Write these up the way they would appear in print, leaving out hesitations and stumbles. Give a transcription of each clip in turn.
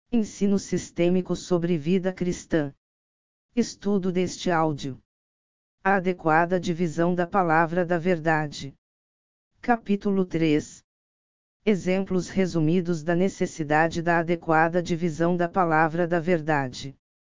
Ensino sistêmico sobre vida cristã. Estudo deste áudio. A adequada divisão da palavra da verdade. Capítulo 3. Exemplos resumidos da necessidade da adequada divisão da palavra da verdade.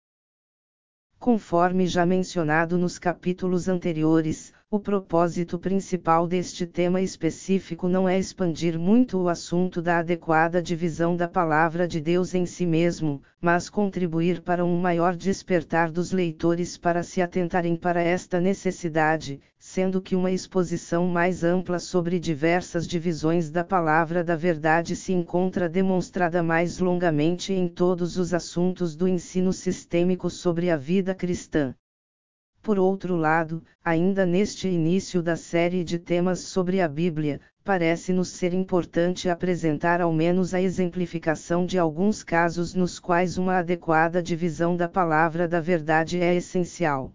Conforme já mencionado nos capítulos anteriores, o propósito principal deste tema específico não é expandir muito o assunto da adequada divisão da palavra de Deus em si mesmo, mas contribuir para um maior despertar dos leitores para se atentarem para esta necessidade, sendo que uma exposição mais ampla sobre diversas divisões da palavra da verdade se encontra demonstrada mais longamente em todos os assuntos do ensino sistêmico sobre a vida cristã. Por outro lado, ainda neste início da série de temas sobre a Bíblia, parece-nos ser importante apresentar ao menos a exemplificação de alguns casos nos quais uma adequada divisão da palavra da verdade é essencial.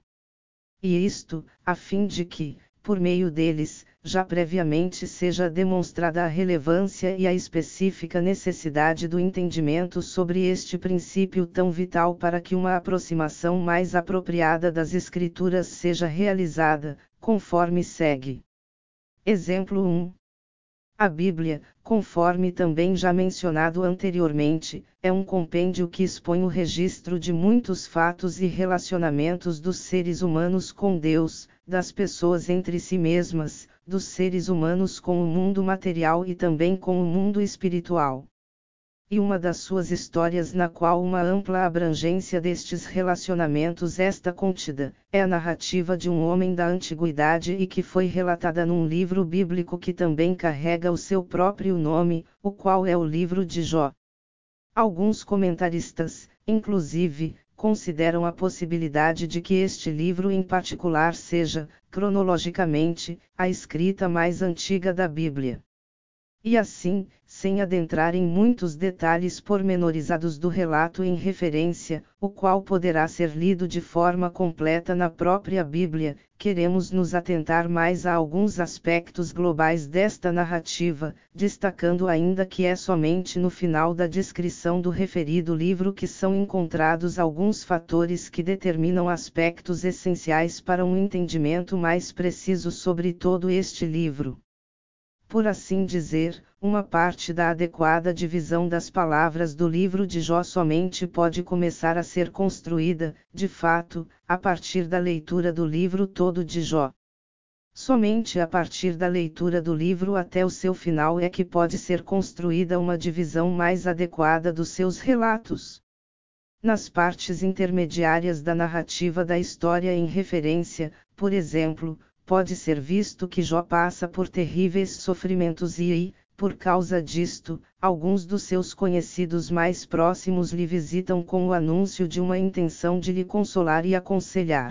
E isto, a fim de que, por meio deles, já previamente seja demonstrada a relevância e a específica necessidade do entendimento sobre este princípio tão vital para que uma aproximação mais apropriada das Escrituras seja realizada, conforme segue. Exemplo 1. A Bíblia, conforme também já mencionado anteriormente, é um compêndio que expõe o registro de muitos fatos e relacionamentos dos seres humanos com Deus, das pessoas entre si mesmas, dos seres humanos com o mundo material e também com o mundo espiritual. E uma das suas histórias na qual uma ampla abrangência destes relacionamentos está contida, é a narrativa de um homem da antiguidade e que foi relatada num livro bíblico que também carrega o seu próprio nome, o qual é o livro de Jó. Alguns comentaristas, inclusive, consideram a possibilidade de que este livro em particular seja, cronologicamente, a escrita mais antiga da Bíblia. E assim, sem adentrar em muitos detalhes pormenorizados do relato em referência, o qual poderá ser lido de forma completa na própria Bíblia, queremos nos atentar mais a alguns aspectos globais desta narrativa, destacando ainda que é somente no final da descrição do referido livro que são encontrados alguns fatores que determinam aspectos essenciais para um entendimento mais preciso sobre todo este livro. Por assim dizer, uma parte da adequada divisão das palavras do livro de Jó somente pode começar a ser construída, de fato, a partir da leitura do livro todo de Jó. Somente a partir da leitura do livro até o seu final é que pode ser construída uma divisão mais adequada dos seus relatos. Nas partes intermediárias da narrativa da história em referência, por exemplo, pode ser visto que Jó passa por terríveis sofrimentos e, por causa disto, alguns dos seus conhecidos mais próximos lhe visitam com o anúncio de uma intenção de lhe consolar e aconselhar.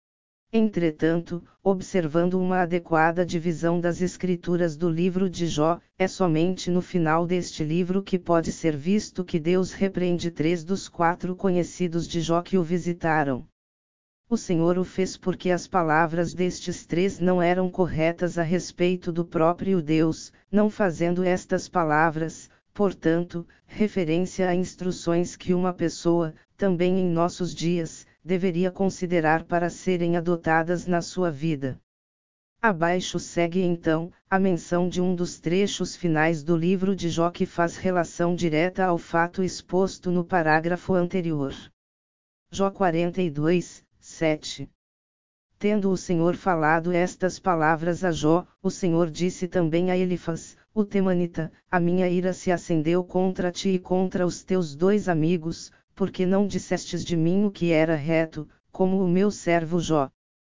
Entretanto, observando uma adequada divisão das escrituras do livro de Jó, é somente no final deste livro que pode ser visto que Deus repreende 3 dos 4 conhecidos de Jó que o visitaram. O Senhor o fez porque as palavras destes 3 não eram corretas a respeito do próprio Deus, não fazendo estas palavras, portanto, referência a instruções que uma pessoa, também em nossos dias, deveria considerar para serem adotadas na sua vida. Abaixo segue então, a menção de um dos trechos finais do livro de Jó que faz relação direta ao fato exposto no parágrafo anterior. Jó 42, 7. Tendo o Senhor falado estas palavras a Jó, o Senhor disse também a Elifaz, o temanita: a minha ira se acendeu contra ti e contra os teus 2 amigos, porque não dissestes de mim o que era reto, como o meu servo Jó.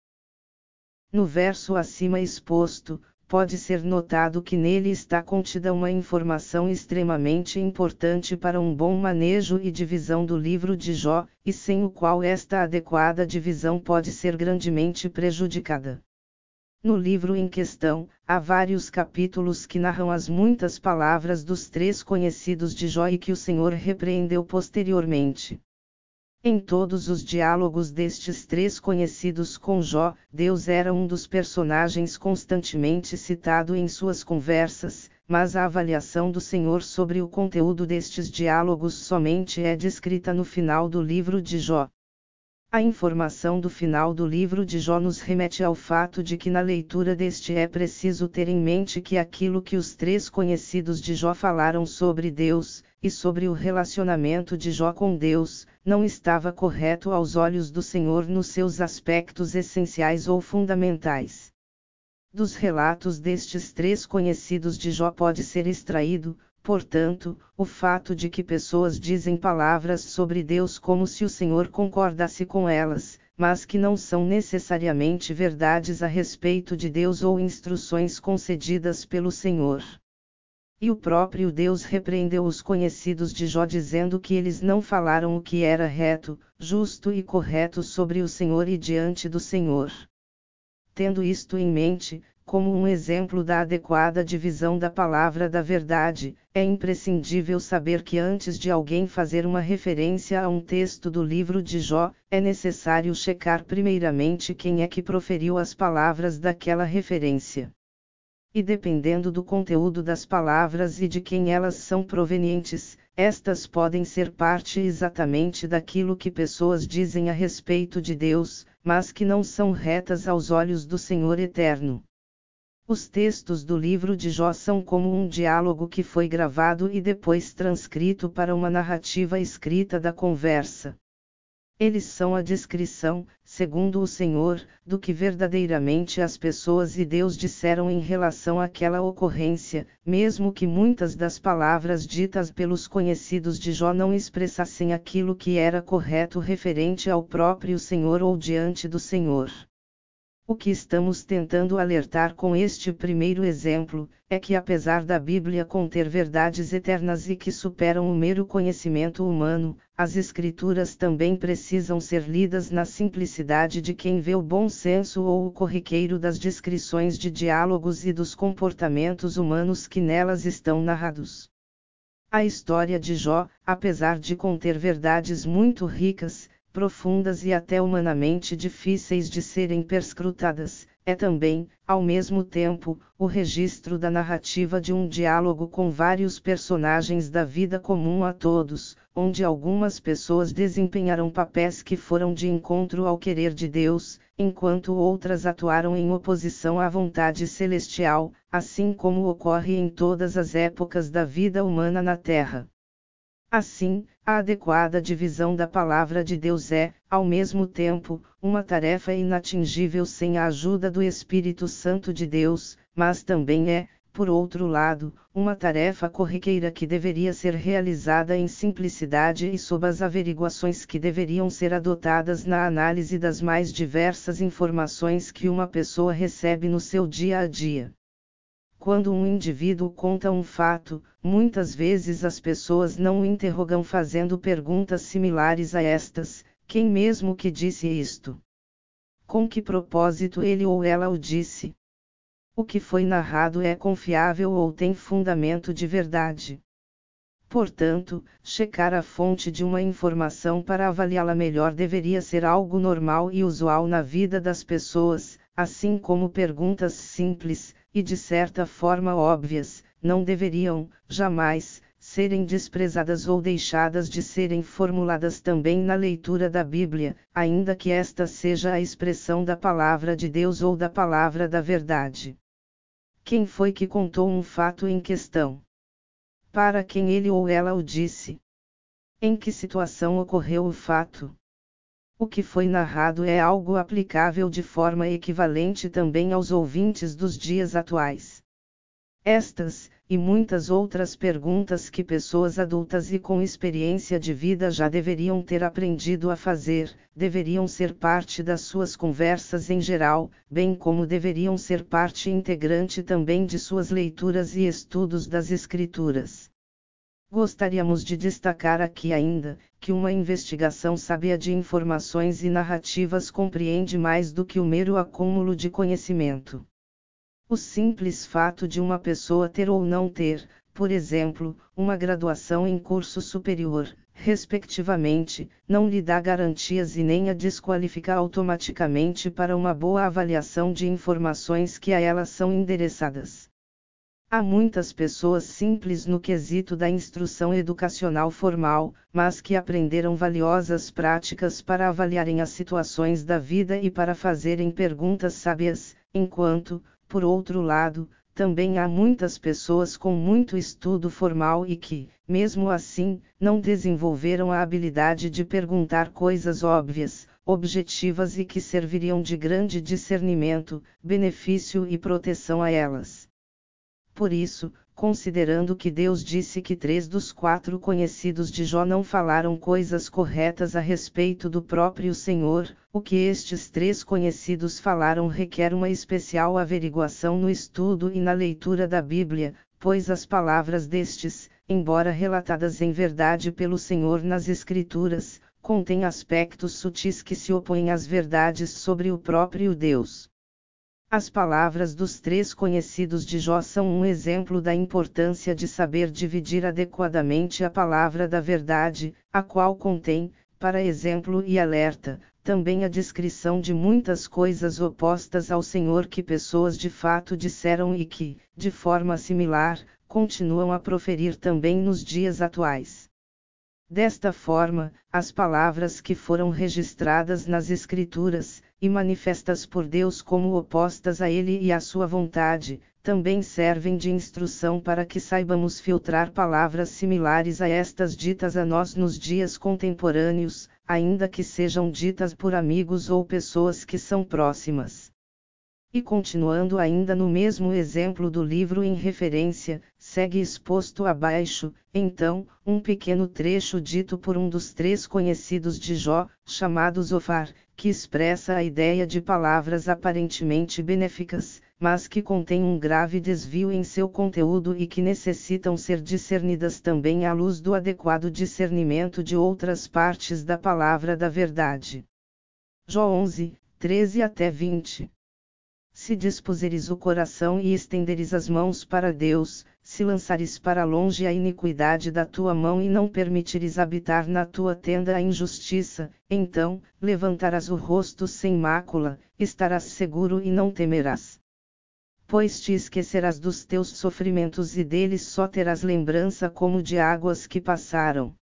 No verso acima exposto, pode ser notado que nele está contida uma informação extremamente importante para um bom manejo e divisão do livro de Jó, e sem o qual esta adequada divisão pode ser grandemente prejudicada. No livro em questão, há vários capítulos que narram as muitas palavras dos 3 conhecidos de Jó e que o Senhor repreendeu posteriormente. Em todos os diálogos destes 3 conhecidos com Jó, Deus era um dos personagens constantemente citado em suas conversas, mas a avaliação do Senhor sobre o conteúdo destes diálogos somente é descrita no final do livro de Jó. A informação do final do livro de Jó nos remete ao fato de que na leitura deste é preciso ter em mente que aquilo que os três conhecidos de Jó falaram sobre Deus, e sobre o relacionamento de Jó com Deus, não estava correto aos olhos do Senhor nos seus aspectos essenciais ou fundamentais. Dos relatos destes três conhecidos de Jó pode ser extraído, portanto, o fato de que pessoas dizem palavras sobre Deus como se o Senhor concordasse com elas, mas que não são necessariamente verdades a respeito de Deus ou instruções concedidas pelo Senhor. E o próprio Deus repreendeu os conhecidos de Jó dizendo que eles não falaram o que era reto, justo e correto sobre o Senhor e diante do Senhor. Tendo isto em mente, como um exemplo da adequada divisão da palavra da verdade, é imprescindível saber que antes de alguém fazer uma referência a um texto do livro de Jó, é necessário checar primeiramente quem é que proferiu as palavras daquela referência. E dependendo do conteúdo das palavras e de quem elas são provenientes, estas podem ser parte exatamente daquilo que pessoas dizem a respeito de Deus, mas que não são retas aos olhos do Senhor Eterno. Os textos do livro de Jó são como um diálogo que foi gravado e depois transcrito para uma narrativa escrita da conversa. Eles são a descrição, segundo o Senhor, do que verdadeiramente as pessoas e Deus disseram em relação àquela ocorrência, mesmo que muitas das palavras ditas pelos conhecidos de Jó não expressassem aquilo que era correto referente ao próprio Senhor ou diante do Senhor. O que estamos tentando alertar com este primeiro exemplo, é que apesar da Bíblia conter verdades eternas e que superam o mero conhecimento humano, as Escrituras também precisam ser lidas na simplicidade de quem vê o bom senso ou o corriqueiro das descrições de diálogos e dos comportamentos humanos que nelas estão narrados. A história de Jó, apesar de conter verdades muito ricas, profundas e até humanamente difíceis de serem perscrutadas, é também, ao mesmo tempo, o registro da narrativa de um diálogo com vários personagens da vida comum a todos, onde algumas pessoas desempenharam papéis que foram de encontro ao querer de Deus, enquanto outras atuaram em oposição à vontade celestial, assim como ocorre em todas as épocas da vida humana na Terra. Assim, a adequada divisão da palavra de Deus é, ao mesmo tempo, uma tarefa inatingível sem a ajuda do Espírito Santo de Deus, mas também é, por outro lado, uma tarefa corriqueira que deveria ser realizada em simplicidade e sob as averiguações que deveriam ser adotadas na análise das mais diversas informações que uma pessoa recebe no seu dia a dia. Quando um indivíduo conta um fato, muitas vezes as pessoas não o interrogam fazendo perguntas similares a estas: quem mesmo que disse isto? Com que propósito ele ou ela o disse? O que foi narrado é confiável ou tem fundamento de verdade? Portanto, checar a fonte de uma informação para avaliá-la melhor deveria ser algo normal e usual na vida das pessoas, assim como perguntas simples, e de certa forma óbvias, não deveriam, jamais, serem desprezadas ou deixadas de serem formuladas também na leitura da Bíblia, ainda que esta seja a expressão da palavra de Deus ou da palavra da verdade. Quem foi que contou um fato em questão? Para quem ele ou ela o disse? Em que situação ocorreu o fato? O que foi narrado é algo aplicável de forma equivalente também aos ouvintes dos dias atuais. Estas, e muitas outras perguntas que pessoas adultas e com experiência de vida já deveriam ter aprendido a fazer, deveriam ser parte das suas conversas em geral, bem como deveriam ser parte integrante também de suas leituras e estudos das Escrituras. Gostaríamos de destacar aqui ainda, que uma investigação sábia de informações e narrativas compreende mais do que o mero acúmulo de conhecimento. O simples fato de uma pessoa ter ou não ter, por exemplo, uma graduação em curso superior, respectivamente, não lhe dá garantias e nem a desqualifica automaticamente para uma boa avaliação de informações que a elas são endereçadas. Há muitas pessoas simples no quesito da instrução educacional formal, mas que aprenderam valiosas práticas para avaliarem as situações da vida e para fazerem perguntas sábias, enquanto, por outro lado, também há muitas pessoas com muito estudo formal e que, mesmo assim, não desenvolveram a habilidade de perguntar coisas óbvias, objetivas e que serviriam de grande discernimento, benefício e proteção a elas. Por isso, considerando que Deus disse que 3 dos 4 conhecidos de Jó não falaram coisas corretas a respeito do próprio Senhor, o que estes 3 conhecidos falaram requer uma especial averiguação no estudo e na leitura da Bíblia, pois as palavras destes, embora relatadas em verdade pelo Senhor nas Escrituras, contêm aspectos sutis que se opõem às verdades sobre o próprio Deus. As palavras dos 3 conhecidos de Jó são um exemplo da importância de saber dividir adequadamente a palavra da verdade, a qual contém, para exemplo e alerta, também a descrição de muitas coisas opostas ao Senhor que pessoas de fato disseram e que, de forma similar, continuam a proferir também nos dias atuais. Desta forma, as palavras que foram registradas nas Escrituras, e manifestas por Deus como opostas a Ele e à sua vontade, também servem de instrução para que saibamos filtrar palavras similares a estas ditas a nós nos dias contemporâneos, ainda que sejam ditas por amigos ou pessoas que são próximas. E continuando ainda no mesmo exemplo do livro em referência, segue exposto abaixo, então, um pequeno trecho dito por um dos 3 conhecidos de Jó, chamado Zofar, que expressa a ideia de palavras aparentemente benéficas, mas que contém um grave desvio em seu conteúdo e que necessitam ser discernidas também à luz do adequado discernimento de outras partes da palavra da verdade. Jó 11, 13 até 20. Se dispuseres o coração e estenderes as mãos para Deus, se lançares para longe a iniquidade da tua mão e não permitires habitar na tua tenda a injustiça, então, levantarás o rosto sem mácula, estarás seguro e não temerás. Pois te esquecerás dos teus sofrimentos e deles só terás lembrança como de águas que passaram.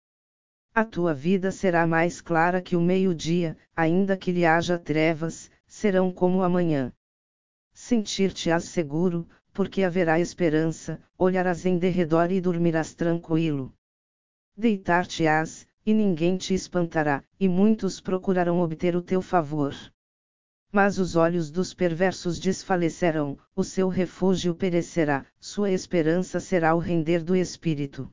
A tua vida será mais clara que o meio-dia, ainda que lhe haja trevas, serão como a manhã. Sentir-te-ás seguro, porque haverá esperança, olharás em derredor e dormirás tranquilo. Deitar-te-ás, e ninguém te espantará, e muitos procurarão obter o teu favor. Mas os olhos dos perversos desfalecerão, o seu refúgio perecerá, sua esperança será o render do espírito.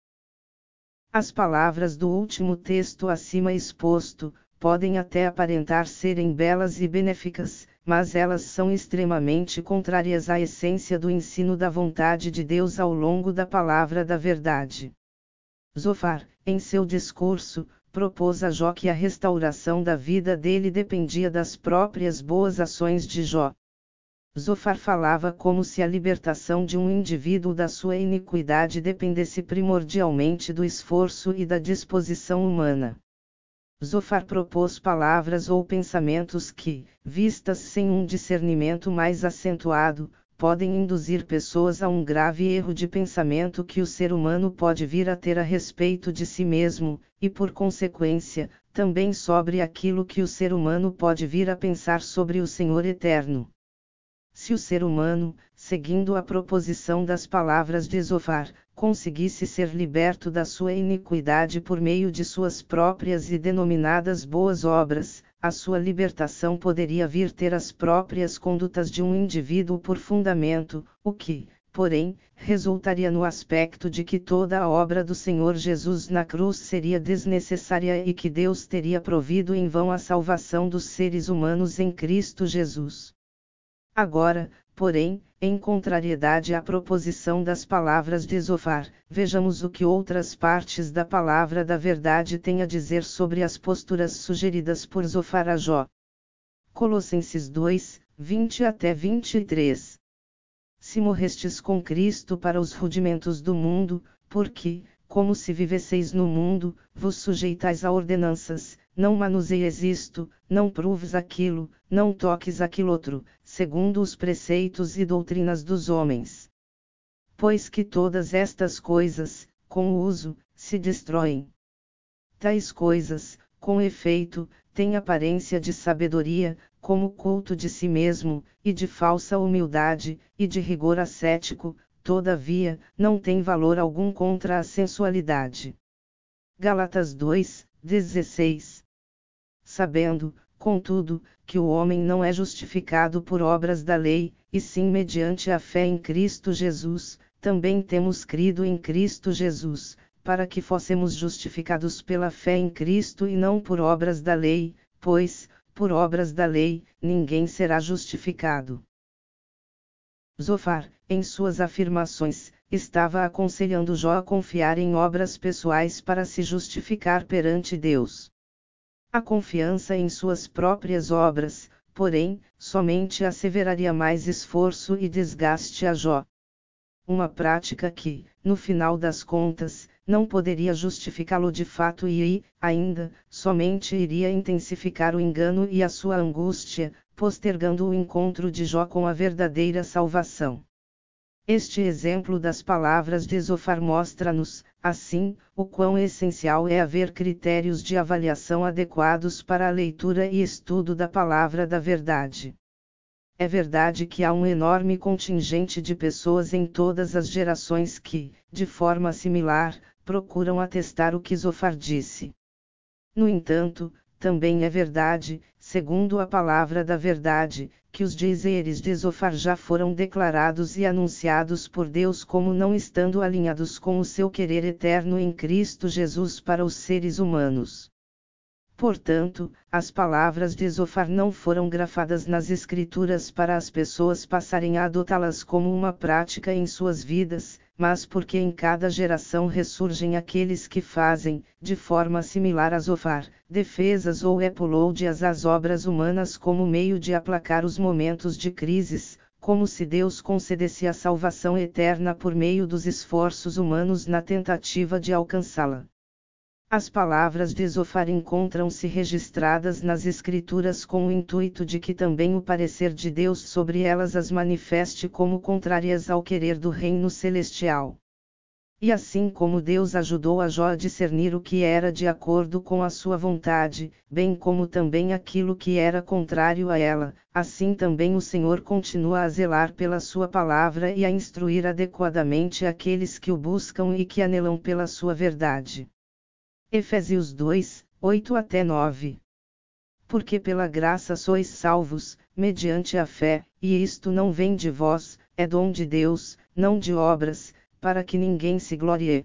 As palavras do último texto acima exposto, podem até aparentar serem belas e benéficas, mas elas são extremamente contrárias à essência do ensino da vontade de Deus ao longo da palavra da verdade. Zofar, em seu discurso, propôs a Jó que a restauração da vida dele dependia das próprias boas ações de Jó. Zofar falava como se a libertação de um indivíduo da sua iniquidade dependesse primordialmente do esforço e da disposição humana. Zofar propôs palavras ou pensamentos que, vistas sem um discernimento mais acentuado, podem induzir pessoas a um grave erro de pensamento que o ser humano pode vir a ter a respeito de si mesmo, e por consequência, também sobre aquilo que o ser humano pode vir a pensar sobre o Senhor Eterno. Se o ser humano, seguindo a proposição das palavras de Zofar, conseguisse ser liberto da sua iniquidade por meio de suas próprias e denominadas boas obras, a sua libertação poderia vir ter as próprias condutas de um indivíduo por fundamento, o que, porém, resultaria no aspecto de que toda a obra do Senhor Jesus na cruz seria desnecessária e que Deus teria provido em vão a salvação dos seres humanos em Cristo Jesus. Agora, porém, em contrariedade à proposição das palavras de Zofar, vejamos o que outras partes da palavra da verdade têm a dizer sobre as posturas sugeridas por Zofar a Jó. Colossenses 2, 20 até 23. Se morrestes com Cristo para os rudimentos do mundo, porque, como se vivesseis no mundo, vos sujeitais a ordenanças, não manuseis isto, não pruves aquilo, não toques aquilo outro, segundo os preceitos e doutrinas dos homens. pois que todas estas coisas, com o uso, se destroem. Tais coisas, com efeito, têm aparência de sabedoria, como culto de si mesmo, e de falsa humildade, e de rigor ascético, todavia, não têm valor algum contra a sensualidade. Gálatas 2:16. Sabendo, contudo, que o homem não é justificado por obras da lei, e sim mediante a fé em Cristo Jesus, também temos crido em Cristo Jesus, para que fossemos justificados pela fé em Cristo e não por obras da lei, pois, por obras da lei, ninguém será justificado. Zofar, em suas afirmações, estava aconselhando Jó a confiar em obras pessoais para se justificar perante Deus. A confiança em suas próprias obras, porém, somente asseveraria mais esforço e desgaste a Jó. Uma prática que, no final das contas, não poderia justificá-lo de fato e, ainda, somente iria intensificar o engano e a sua angústia, postergando o encontro de Jó com a verdadeira salvação. Este exemplo das palavras de Zofar mostra-nos, assim, o quão essencial é haver critérios de avaliação adequados para a leitura e estudo da palavra da verdade. É verdade que há um enorme contingente de pessoas em todas as gerações que, de forma similar, procuram atestar o que Zofar disse. No entanto, também é verdade, segundo a palavra da verdade, que os dizeres de Zofar já foram declarados e anunciados por Deus como não estando alinhados com o seu querer eterno em Cristo Jesus para os seres humanos. Portanto, as palavras de Zofar não foram grafadas nas Escrituras para as pessoas passarem a adotá-las como uma prática em suas vidas, mas porque em cada geração ressurgem aqueles que fazem, de forma similar a Zofar, defesas ou apologias às obras humanas como meio de aplacar os momentos de crises, como se Deus concedesse a salvação eterna por meio dos esforços humanos na tentativa de alcançá-la. As palavras de Zofar encontram-se registradas nas Escrituras com o intuito de que também o parecer de Deus sobre elas as manifeste como contrárias ao querer do reino celestial. E assim como Deus ajudou a Jó a discernir o que era de acordo com a sua vontade, bem como também aquilo que era contrário a ela, assim também o Senhor continua a zelar pela sua palavra e a instruir adequadamente aqueles que o buscam e que anelam pela sua verdade. Efésios 2:8-9. Porque pela graça sois salvos, mediante a fé, e isto não vem de vós, é dom de Deus, não de obras, para que ninguém se glorie.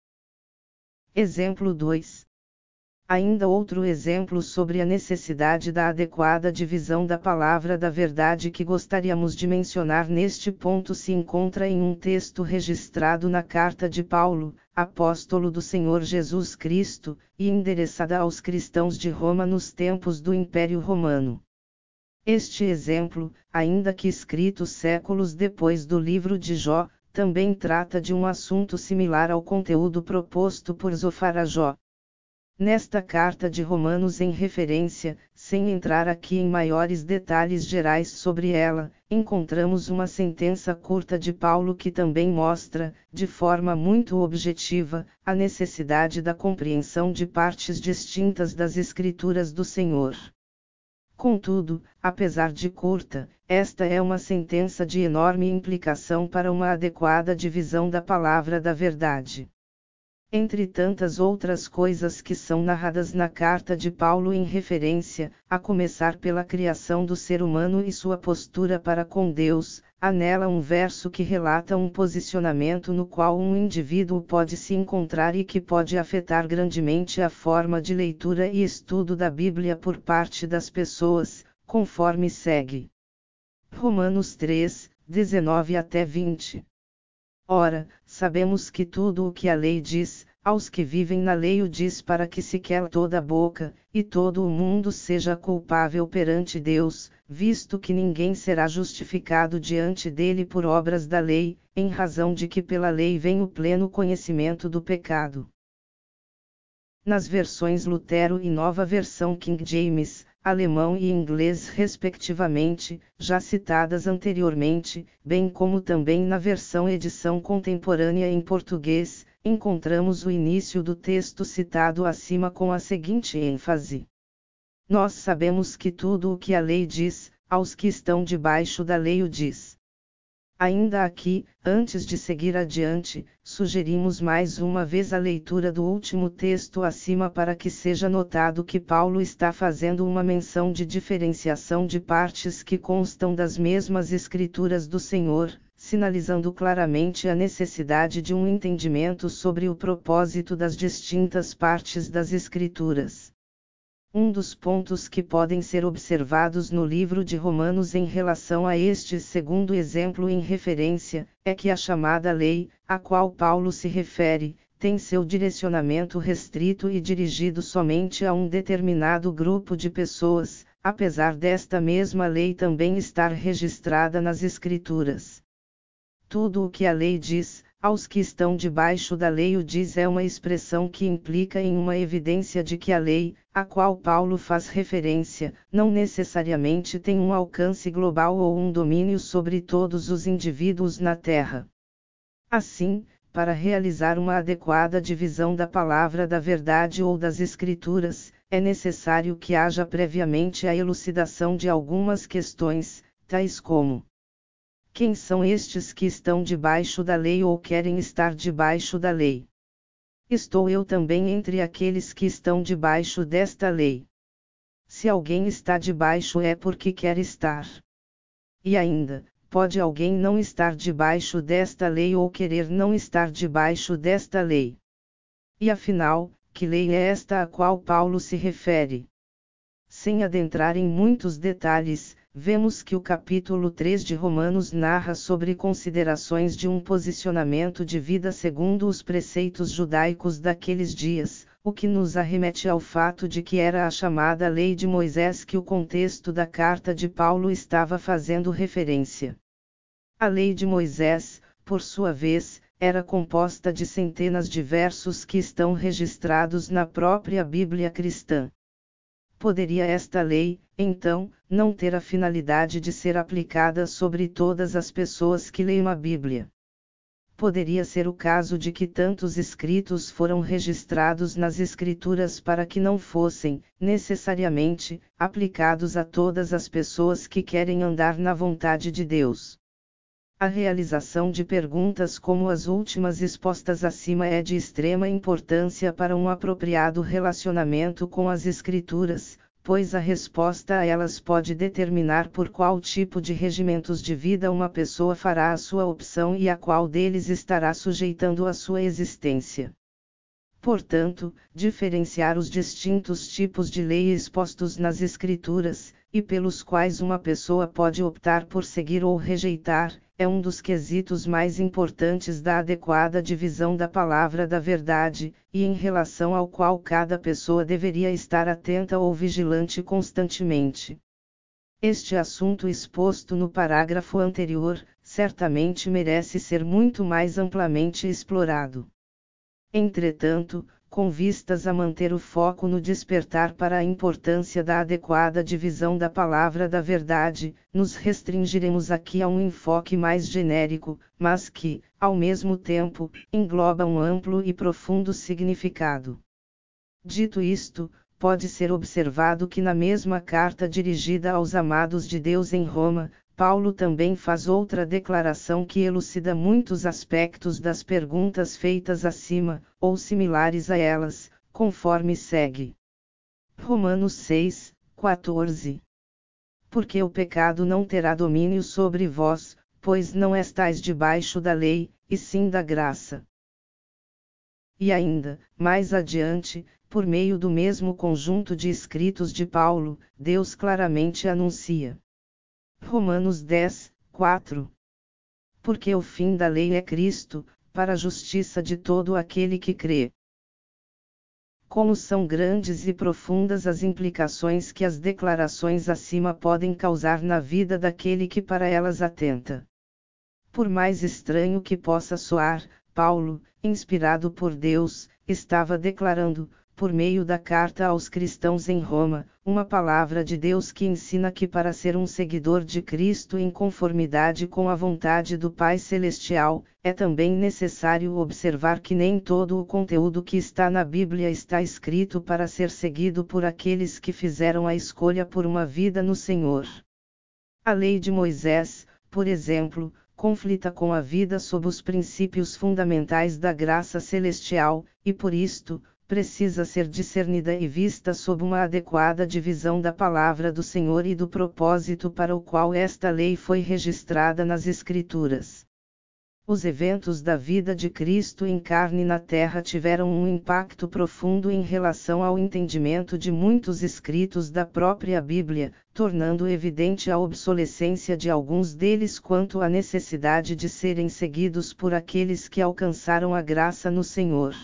Exemplo 2. Ainda outro exemplo sobre a necessidade da adequada divisão da palavra da verdade que gostaríamos de mencionar neste ponto se encontra em um texto registrado na carta de Paulo, apóstolo do Senhor Jesus Cristo, e endereçada aos cristãos de Roma nos tempos do Império Romano. Este exemplo, ainda que escrito séculos depois do livro de Jó, também trata de um assunto similar ao conteúdo proposto por Zofar a Jó. Nesta carta de Romanos em referência, sem entrar aqui em maiores detalhes gerais sobre ela, encontramos uma sentença curta de Paulo que também mostra, de forma muito objetiva, a necessidade da compreensão de partes distintas das Escrituras do Senhor. Contudo, apesar de curta, esta é uma sentença de enorme implicação para uma adequada divisão da palavra da verdade. Entre tantas outras coisas que são narradas na carta de Paulo em referência, a começar pela criação do ser humano e sua postura para com Deus, há nela um verso que relata um posicionamento no qual um indivíduo pode se encontrar e que pode afetar grandemente a forma de leitura e estudo da Bíblia por parte das pessoas, conforme segue. Romanos 3:19-20. Ora, sabemos que tudo o que a lei diz, aos que vivem na lei o diz para que se cale toda a boca, e todo o mundo seja culpável perante Deus, visto que ninguém será justificado diante dele por obras da lei, em razão de que pela lei vem o pleno conhecimento do pecado. Nas versões Lutero e Nova Versão King James, alemão e inglês respectivamente, já citadas anteriormente, bem como também na versão edição contemporânea em português, encontramos o início do texto citado acima com a seguinte ênfase: Nós sabemos que tudo o que a lei diz, aos que estão debaixo da lei o diz. Ainda aqui, antes de seguir adiante, sugerimos mais uma vez a leitura do último texto acima para que seja notado que Paulo está fazendo uma menção de diferenciação de partes que constam das mesmas Escrituras do Senhor, sinalizando claramente a necessidade de um entendimento sobre o propósito das distintas partes das Escrituras. Um dos pontos que podem ser observados no livro de Romanos em relação a este segundo exemplo em referência, é que a chamada lei, a qual Paulo se refere, tem seu direcionamento restrito e dirigido somente a um determinado grupo de pessoas, apesar desta mesma lei também estar registrada nas Escrituras. Tudo o que a lei diz, aos que estão debaixo da lei o diz é uma expressão que implica em uma evidência de que a lei, a qual Paulo faz referência, não necessariamente tem um alcance global ou um domínio sobre todos os indivíduos na Terra. Assim, para realizar uma adequada divisão da palavra da verdade ou das Escrituras, é necessário que haja previamente a elucidação de algumas questões, tais como: quem são estes que estão debaixo da lei ou querem estar debaixo da lei? Estou eu também entre aqueles que estão debaixo desta lei. Se alguém está debaixo é porque quer estar. E ainda, pode alguém não estar debaixo desta lei ou querer não estar debaixo desta lei? E afinal, que lei é esta a qual Paulo se refere? Sem adentrar em muitos detalhes, vemos que o capítulo 3 de Romanos narra sobre considerações de um posicionamento de vida segundo os preceitos judaicos daqueles dias, o que nos arremete ao fato de que era a chamada Lei de Moisés que o contexto da carta de Paulo estava fazendo referência. A Lei de Moisés, por sua vez, era composta de centenas de versos que estão registrados na própria Bíblia cristã. Poderia esta lei, então, não ter a finalidade de ser aplicada sobre todas as pessoas que leem a Bíblia? Poderia ser o caso de que tantos escritos foram registrados nas Escrituras para que não fossem, necessariamente, aplicados a todas as pessoas que querem andar na vontade de Deus. A realização de perguntas como as últimas expostas acima é de extrema importância para um apropriado relacionamento com as Escrituras, pois a resposta a elas pode determinar por qual tipo de regimentos de vida uma pessoa fará a sua opção e a qual deles estará sujeitando a sua existência. Portanto, diferenciar os distintos tipos de lei expostos nas Escrituras, e pelos quais uma pessoa pode optar por seguir ou rejeitar, é um dos quesitos mais importantes da adequada divisão da palavra da verdade, e em relação ao qual cada pessoa deveria estar atenta ou vigilante constantemente. Este assunto exposto no parágrafo anterior, certamente merece ser muito mais amplamente explorado. Entretanto, com vistas a manter o foco no despertar para a importância da adequada divisão da palavra da verdade, nos restringiremos aqui a um enfoque mais genérico, mas que, ao mesmo tempo, engloba um amplo e profundo significado. Dito isto, pode ser observado que na mesma carta dirigida aos amados de Deus em Roma, Paulo também faz outra declaração que elucida muitos aspectos das perguntas feitas acima, ou similares a elas, conforme segue. Romanos 6, 14. Porque o pecado não terá domínio sobre vós, pois não estáis debaixo da lei, e sim da graça. E ainda, mais adiante, por meio do mesmo conjunto de escritos de Paulo, Deus claramente anuncia. Romanos 10, 4. Porque o fim da lei é Cristo, para a justiça de todo aquele que crê. Como são grandes e profundas as implicações que as declarações acima podem causar na vida daquele que para elas atenta. Por mais estranho que possa soar, Paulo, inspirado por Deus, estava declarando: por meio da carta aos cristãos em Roma, uma palavra de Deus que ensina que para ser um seguidor de Cristo em conformidade com a vontade do Pai Celestial, é também necessário observar que nem todo o conteúdo que está na Bíblia está escrito para ser seguido por aqueles que fizeram a escolha por uma vida no Senhor. A lei de Moisés, por exemplo, conflita com a vida sob os princípios fundamentais da graça celestial, e por isto, precisa ser discernida e vista sob uma adequada divisão da palavra do Senhor e do propósito para o qual esta lei foi registrada nas Escrituras. Os eventos da vida de Cristo em carne na terra tiveram um impacto profundo em relação ao entendimento de muitos escritos da própria Bíblia, tornando evidente a obsolescência de alguns deles quanto à necessidade de serem seguidos por aqueles que alcançaram a graça no Senhor.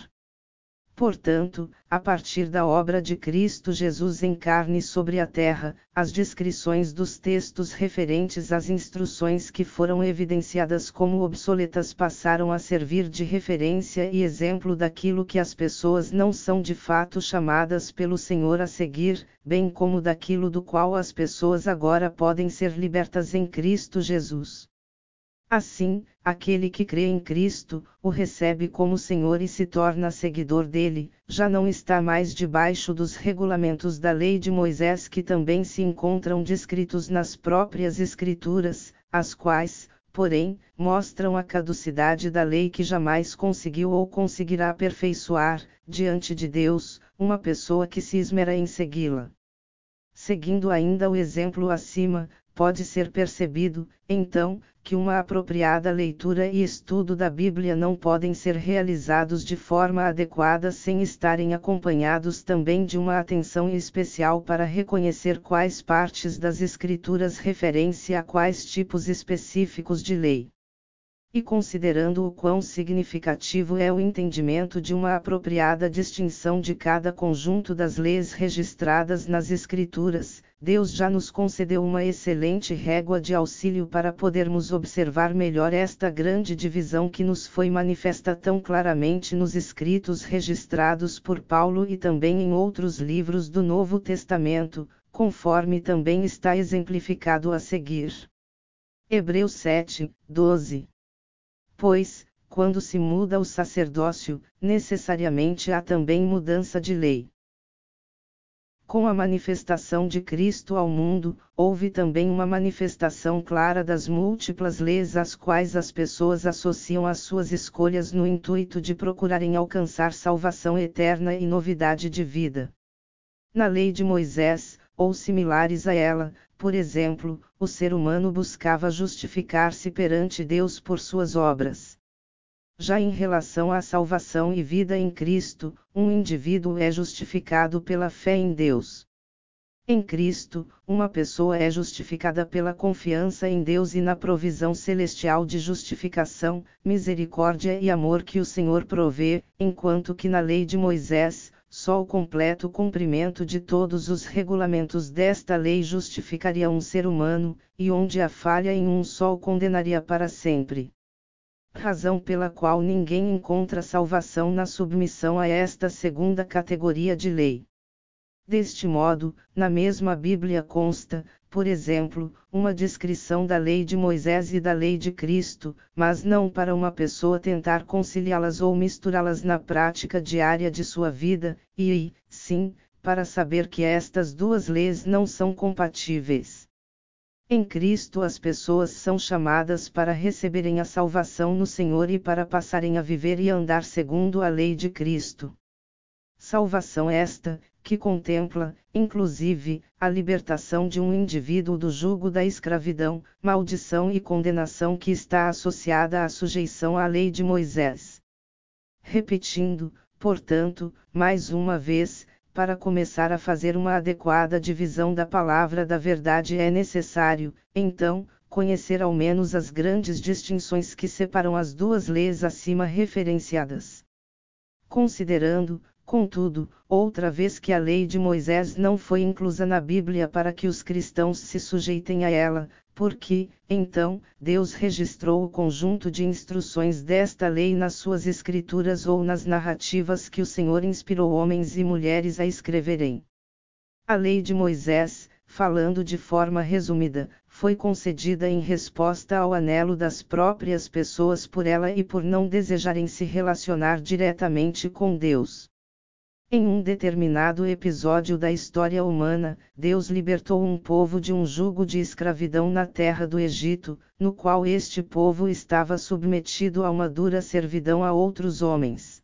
Portanto, a partir da obra de Cristo Jesus em carne sobre a terra, as descrições dos textos referentes às instruções que foram evidenciadas como obsoletas passaram a servir de referência e exemplo daquilo que as pessoas não são de fato chamadas pelo Senhor a seguir, bem como daquilo do qual as pessoas agora podem ser libertas em Cristo Jesus. Assim, aquele que crê em Cristo, o recebe como Senhor e se torna seguidor dele, já não está mais debaixo dos regulamentos da lei de Moisés que também se encontram descritos nas próprias Escrituras, as quais, porém, mostram a caducidade da lei que jamais conseguiu ou conseguirá aperfeiçoar, diante de Deus, uma pessoa que se esmera em segui-la. Seguindo ainda o exemplo acima, pode ser percebido, então, que uma apropriada leitura e estudo da Bíblia não podem ser realizados de forma adequada sem estarem acompanhados também de uma atenção especial para reconhecer quais partes das Escrituras referência a quais tipos específicos de lei. E considerando o quão significativo é o entendimento de uma apropriada distinção de cada conjunto das leis registradas nas Escrituras, Deus já nos concedeu uma excelente régua de auxílio para podermos observar melhor esta grande divisão que nos foi manifesta tão claramente nos escritos registrados por Paulo e também em outros livros do Novo Testamento, conforme também está exemplificado a seguir. Hebreus 7, 12. Pois, quando se muda o sacerdócio, necessariamente há também mudança de lei. Com a manifestação de Cristo ao mundo, houve também uma manifestação clara das múltiplas leis às quais as pessoas associam as suas escolhas no intuito de procurarem alcançar salvação eterna e novidade de vida. Na lei de Moisés, ou similares a ela, por exemplo, o ser humano buscava justificar-se perante Deus por suas obras. Já em relação à salvação e vida em Cristo, um indivíduo é justificado pela fé em Deus. Em Cristo, uma pessoa é justificada pela confiança em Deus e na provisão celestial de justificação, misericórdia e amor que o Senhor provê, enquanto que na lei de Moisés, só o completo cumprimento de todos os regulamentos desta lei justificaria um ser humano, e onde a falha em um só o condenaria para sempre. Razão pela qual ninguém encontra salvação na submissão a esta segunda categoria de lei. Deste modo, na mesma Bíblia consta, por exemplo, uma descrição da lei de Moisés e da lei de Cristo, mas não para uma pessoa tentar conciliá-las ou misturá-las na prática diária de sua vida, e, sim, para saber que estas duas leis não são compatíveis. Em Cristo as pessoas são chamadas para receberem a salvação no Senhor e para passarem a viver e andar segundo a lei de Cristo. Salvação esta, que contempla, inclusive, a libertação de um indivíduo do jugo da escravidão, maldição e condenação que está associada à sujeição à lei de Moisés. Repetindo, portanto, mais uma vez, para começar a fazer uma adequada divisão da palavra da verdade é necessário, então, conhecer ao menos as grandes distinções que separam as duas leis acima referenciadas. Considerando, contudo, outra vez que a lei de Moisés não foi inclusa na Bíblia para que os cristãos se sujeitem a ela, Porque, então, Deus registrou o conjunto de instruções desta lei nas suas escrituras ou nas narrativas que o Senhor inspirou homens e mulheres a escreverem. A lei de Moisés, falando de forma resumida, foi concedida em resposta ao anelo das próprias pessoas por ela e por não desejarem se relacionar diretamente com Deus. Em um determinado episódio da história humana, Deus libertou um povo de um jugo de escravidão na terra do Egito, no qual este povo estava submetido a uma dura servidão a outros homens.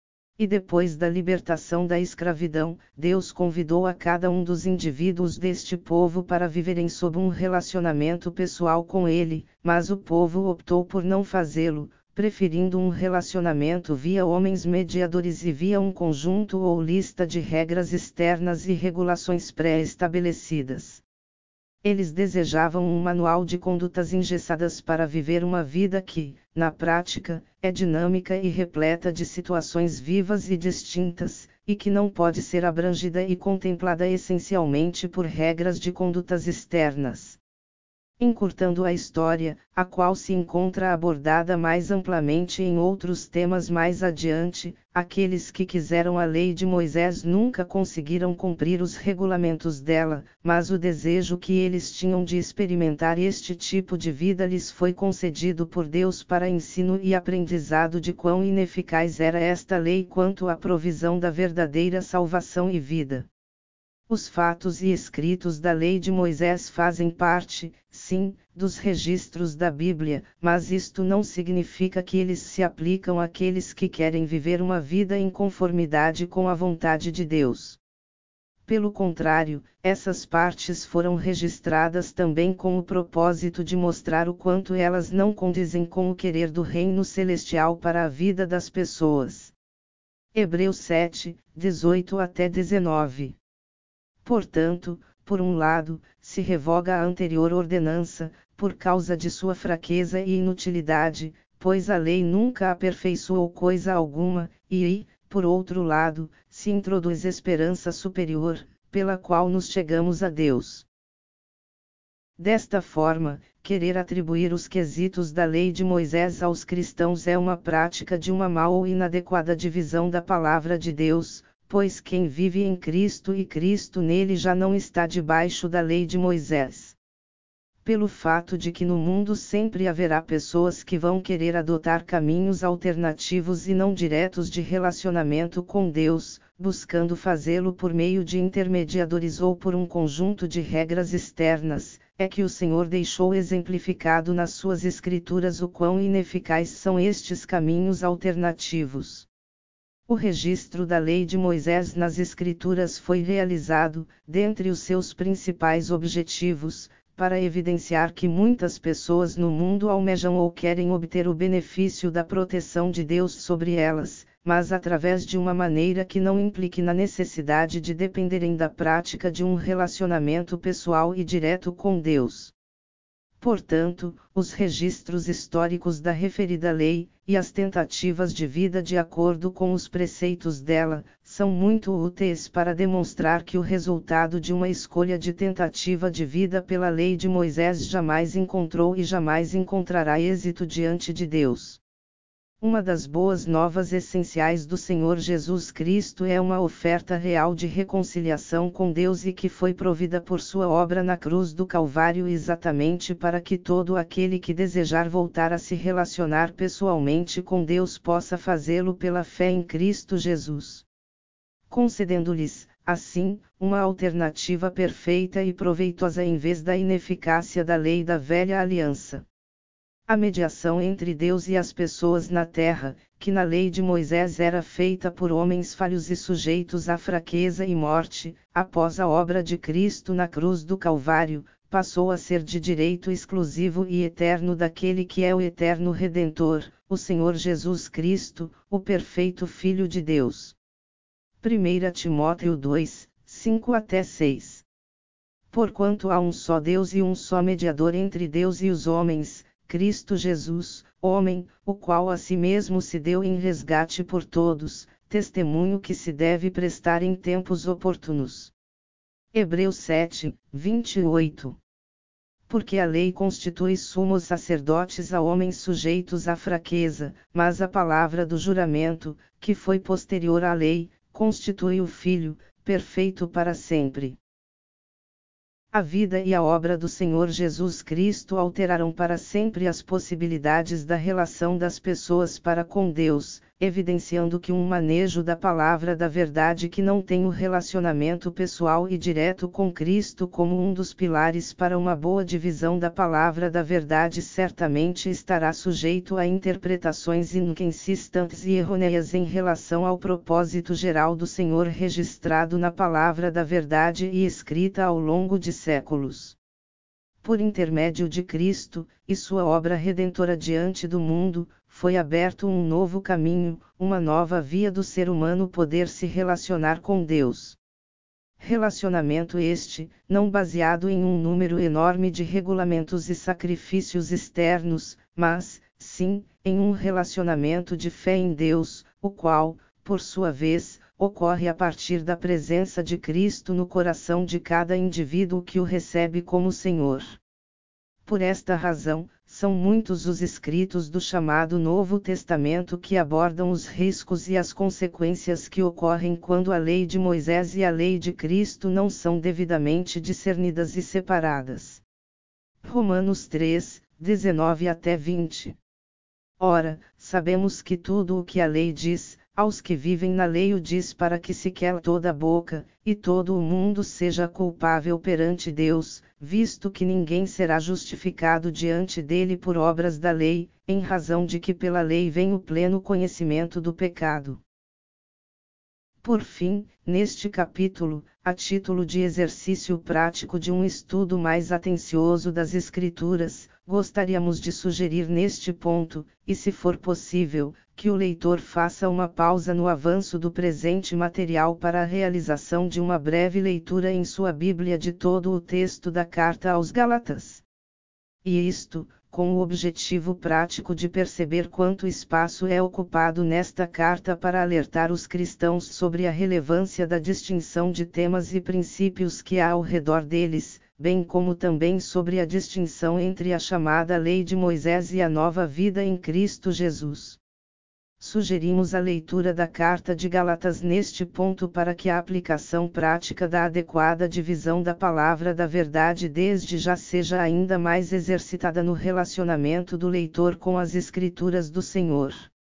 E depois da libertação da escravidão, Deus convidou a cada um dos indivíduos deste povo para viverem sob um relacionamento pessoal com ele, mas o povo optou por não fazê-lo, preferindo um relacionamento via homens mediadores e via um conjunto ou lista de regras externas e regulações pré-estabelecidas. Eles desejavam um manual de condutas engessadas para viver uma vida que, na prática, é dinâmica e repleta de situações vivas e distintas, e que não pode ser abrangida e contemplada essencialmente por regras de condutas externas. Encurtando a história, a qual se encontra abordada mais amplamente em outros temas mais adiante, aqueles que quiseram a lei de Moisés nunca conseguiram cumprir os regulamentos dela, mas o desejo que eles tinham de experimentar este tipo de vida lhes foi concedido por Deus para ensino e aprendizado de quão ineficaz era esta lei quanto à provisão da verdadeira salvação e vida. Os fatos e escritos da lei de Moisés fazem parte, sim, dos registros da Bíblia, mas isto não significa que eles se aplicam àqueles que querem viver uma vida em conformidade com a vontade de Deus. Pelo contrário, essas partes foram registradas também com o propósito de mostrar o quanto elas não condizem com o querer do reino celestial para a vida das pessoas. Hebreus 7, 18 até 19. Portanto, por um lado, se revoga a anterior ordenança, por causa de sua fraqueza e inutilidade, pois a lei nunca aperfeiçoou coisa alguma, e, por outro lado, se introduz esperança superior, pela qual nos chegamos a Deus. Desta forma, querer atribuir os quesitos da lei de Moisés aos cristãos é uma prática de uma mal ou inadequada divisão da palavra de Deus, pois quem vive em Cristo e Cristo nele já não está debaixo da lei de Moisés. Pelo fato de que no mundo sempre haverá pessoas que vão querer adotar caminhos alternativos e não diretos de relacionamento com Deus, buscando fazê-lo por meio de intermediadores ou por um conjunto de regras externas, é que o Senhor deixou exemplificado nas suas Escrituras o quão ineficazes são estes caminhos alternativos. O registro da lei de Moisés nas Escrituras foi realizado, dentre os seus principais objetivos, para evidenciar que muitas pessoas no mundo almejam ou querem obter o benefício da proteção de Deus sobre elas, mas através de uma maneira que não implique na necessidade de dependerem da prática de um relacionamento pessoal e direto com Deus. Portanto, os registros históricos da referida lei, e as tentativas de vida de acordo com os preceitos dela, são muito úteis para demonstrar que o resultado de uma escolha de tentativa de vida pela lei de Moisés jamais encontrou e jamais encontrará êxito diante de Deus. Uma das boas novas essenciais do Senhor Jesus Cristo é uma oferta real de reconciliação com Deus e que foi provida por sua obra na cruz do Calvário exatamente para que todo aquele que desejar voltar a se relacionar pessoalmente com Deus possa fazê-lo pela fé em Cristo Jesus. Concedendo-lhes, assim, uma alternativa perfeita e proveitosa em vez da ineficácia da lei da velha aliança. A mediação entre Deus e as pessoas na terra, que na lei de Moisés era feita por homens falhos e sujeitos à fraqueza e morte, após a obra de Cristo na cruz do Calvário, passou a ser de direito exclusivo e eterno daquele que é o eterno Redentor, o Senhor Jesus Cristo, o perfeito Filho de Deus. 1 Timóteo 2, 5 até 6. Porquanto há um só Deus e um só mediador entre Deus e os homens, Cristo Jesus, homem, o qual a si mesmo se deu em resgate por todos, testemunho que se deve prestar em tempos oportunos. Hebreus 7, 28. Porque a lei constitui sumos sacerdotes a homens sujeitos à fraqueza, mas a palavra do juramento, que foi posterior à lei, constitui o Filho, perfeito para sempre. A vida e a obra do Senhor Jesus Cristo alteraram para sempre as possibilidades da relação das pessoas para com Deus, evidenciando que um manejo da palavra da verdade que não tem o relacionamento pessoal e direto com Cristo como um dos pilares para uma boa divisão da palavra da verdade certamente estará sujeito a interpretações inconsistentes e errôneas em relação ao propósito geral do Senhor registrado na palavra da verdade e escrita ao longo de séculos. Por intermédio de Cristo, e sua obra redentora diante do mundo, foi aberto um novo caminho, uma nova via do ser humano poder se relacionar com Deus. Relacionamento este, não baseado em um número enorme de regulamentos e sacrifícios externos, mas, sim, em um relacionamento de fé em Deus, o qual, por sua vez, ocorre a partir da presença de Cristo no coração de cada indivíduo que o recebe como Senhor. Por esta razão, são muitos os escritos do chamado Novo Testamento que abordam os riscos e as consequências que ocorrem quando a lei de Moisés e a lei de Cristo não são devidamente discernidas e separadas. Romanos 3, 19 até 20. Ora, sabemos que tudo o que a lei diz, aos que vivem na lei o diz para que se cale toda a boca, e todo o mundo seja culpável perante Deus, visto que ninguém será justificado diante dele por obras da lei, em razão de que pela lei vem o pleno conhecimento do pecado. Por fim, neste capítulo, a título de exercício prático de um estudo mais atencioso das Escrituras, gostaríamos de sugerir neste ponto, e se for possível, que o leitor faça uma pausa no avanço do presente material para a realização de uma breve leitura em sua Bíblia de todo o texto da carta aos Gálatas. E isto, com o objetivo prático de perceber quanto espaço é ocupado nesta carta para alertar os cristãos sobre a relevância da distinção de temas e princípios que há ao redor deles, bem como também sobre a distinção entre a chamada Lei de Moisés e a nova vida em Cristo Jesus. Sugerimos a leitura da Carta de Gálatas neste ponto para que a aplicação prática da adequada divisão da palavra da verdade desde já seja ainda mais exercitada no relacionamento do leitor com as Escrituras do Senhor.